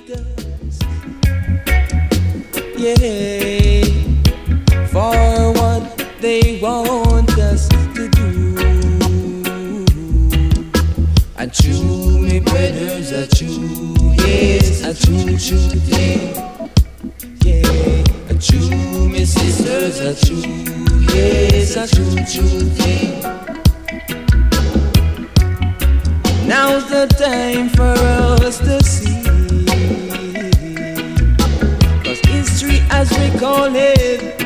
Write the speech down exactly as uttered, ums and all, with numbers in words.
does. Yeah, for what they want us to do. And true, me brothers are true, yes, a true, true thing. Yeah, a true, me sisters are true, yes, a true, true thing. Now's the time for us to see, 'cause history as we call it